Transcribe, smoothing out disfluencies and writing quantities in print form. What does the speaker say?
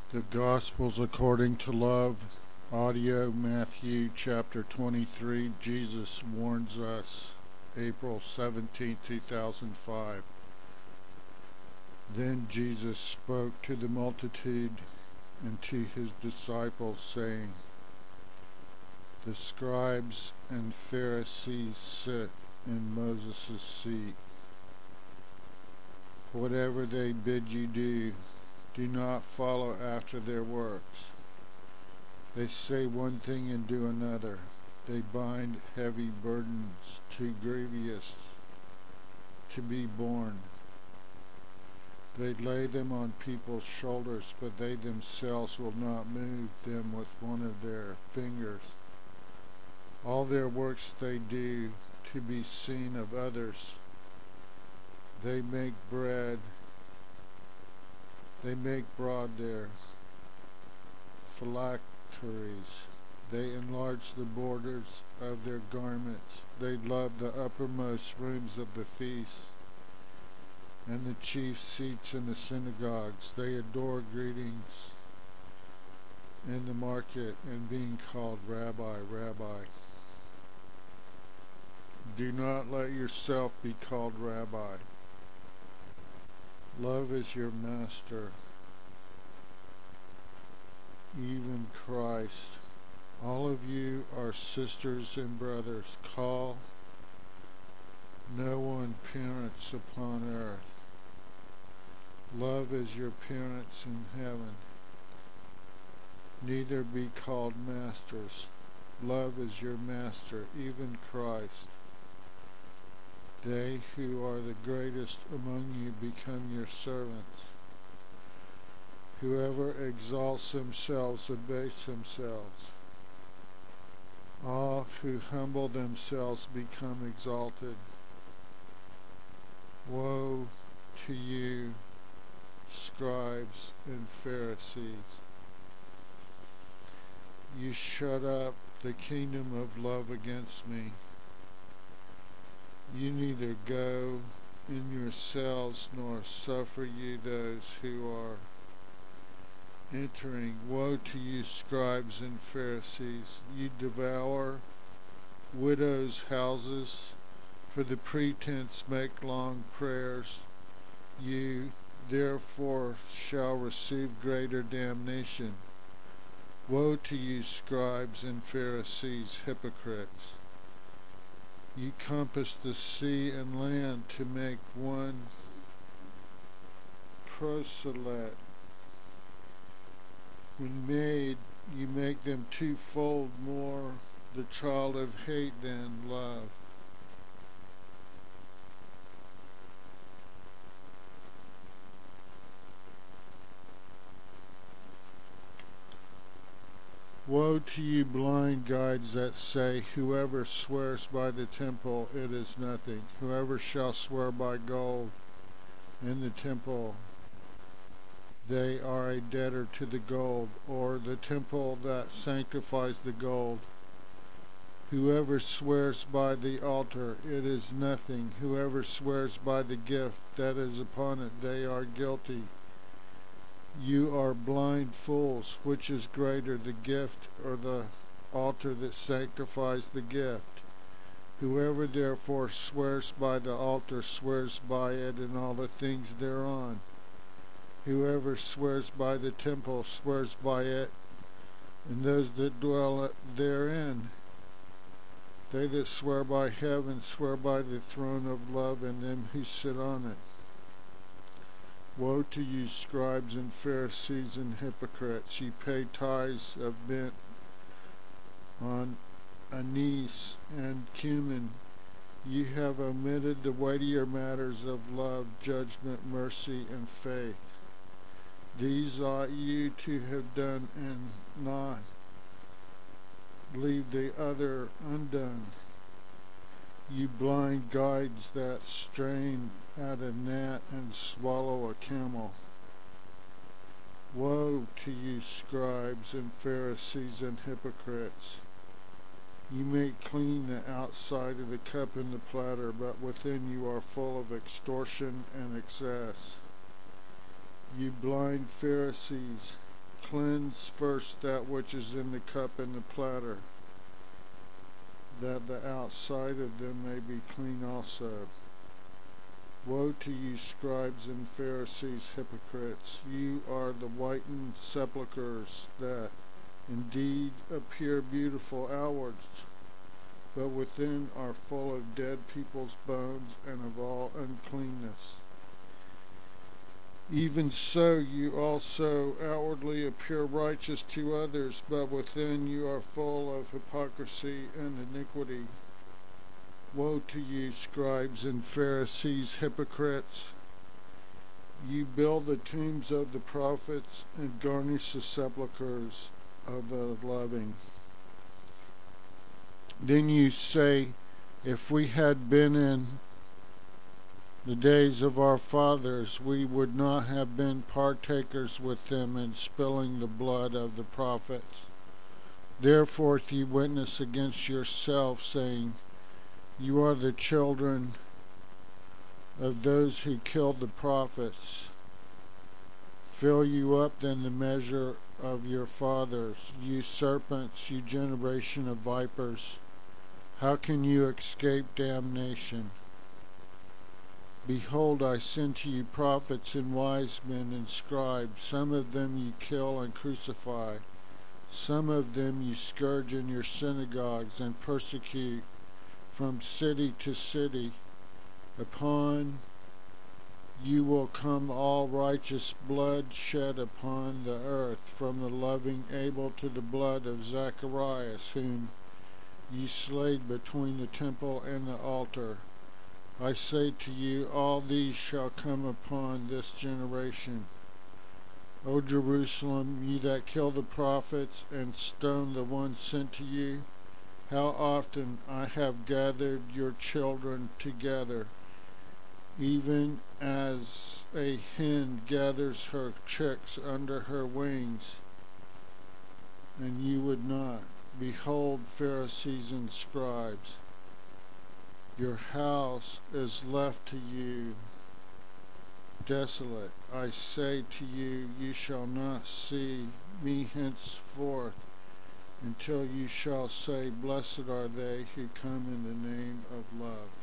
The Gospels according to love, audio, Matthew chapter 23. Jesus warns us, April 17, 2005. Then Jesus spoke to the multitude and to his disciples, saying, The scribes and Pharisees sit in Moses' seat. Whatever they bid you do, do not follow after their works. They say one thing and do another. They bind heavy burdens too grievous to be borne. They lay them on people's shoulders, but they themselves will not move them with one of their fingers. All their works they do to be seen of others. They make broad their phylacteries. They enlarge the borders of their garments. They love the uppermost rooms of the feast and the chief seats in the synagogues. They adore greetings in the market and being called Rabbi, Rabbi. Do not let yourself be called Rabbi. Love is your master, even Christ. All of you are sisters and brothers. Call no one parents upon earth. Love is your parents in heaven. Neither be called masters. Love is your master, even Christ. They who are the greatest among you become your servants. Whoever exalts themselves abase themselves. All who humble themselves become exalted. Woe to you, scribes and Pharisees! You shut up the kingdom of love against me. You neither go in yourselves nor suffer you those who are entering. Woe to you, scribes and Pharisees! You devour widows' houses, for the pretense make long prayers. You therefore shall receive greater damnation. Woe to you, scribes and Pharisees, hypocrites! You compass the sea and land to make one proselyte. When made, you make them twofold more the child of hate than love. Woe to you, blind guides that say, Whoever swears by the temple, it is nothing. Whoever shall swear by gold in the temple, they are a debtor to the gold, or the temple that sanctifies the gold. Whoever swears by the altar, it is nothing. Whoever swears by the gift that is upon it, they are guilty. You are blind fools. Which is greater, the gift or the altar that sanctifies the gift? Whoever therefore swears by the altar swears by it and all the things thereon. Whoever swears by the temple swears by it and those that dwell therein. They that swear by heaven swear by the throne of love and them who sit on it. Woe to you, scribes and Pharisees and hypocrites! Ye pay tithes of mint on anise and cumin. Ye have omitted the weightier matters of love, judgment, mercy, and faith. These ought you to have done, and not leave the other undone. You blind guides that strain at a gnat and swallow a camel. Woe to you, scribes and Pharisees and hypocrites! You make clean the outside of the cup and the platter, but within you are full of extortion and excess. You blind Pharisees, cleanse first that which is in the cup and the platter, that the outside of them may be clean also. Woe to you, scribes and Pharisees, hypocrites! You are the whitened sepulchres that indeed appear beautiful outwards, but within are full of dead people's bones and of all uncleanness. Even so, you also outwardly appear righteous to others, but within you are full of hypocrisy and iniquity. Woe to you, scribes and Pharisees, hypocrites! You build the tombs of the prophets and garnish the sepulchres of the living. Then you say, if we had been in the days of our fathers, we would not have been partakers with them in spilling the blood of the prophets. Therefore ye witness against yourself, saying, you are the children of those who killed the prophets. Fill you up then the measure of your fathers, you serpents, you generation of vipers. How can you escape damnation? Behold, I send to you prophets and wise men and scribes. Some of them you kill and crucify. Some of them you scourge in your synagogues and persecute from city to city. Upon you will come all righteous blood shed upon the earth, from the loving Abel to the blood of Zacharias, whom ye slayed between the temple and the altar. I say to you, all these shall come upon this generation. O Jerusalem, ye that kill the prophets and stone the ones sent to you, how often I have gathered your children together, even as a hen gathers her chicks under her wings, and you would not. Behold, Pharisees and scribes, your house is left to you desolate. I say to you, you shall not see me henceforth, until you shall say, blessed are they who come in the name of love.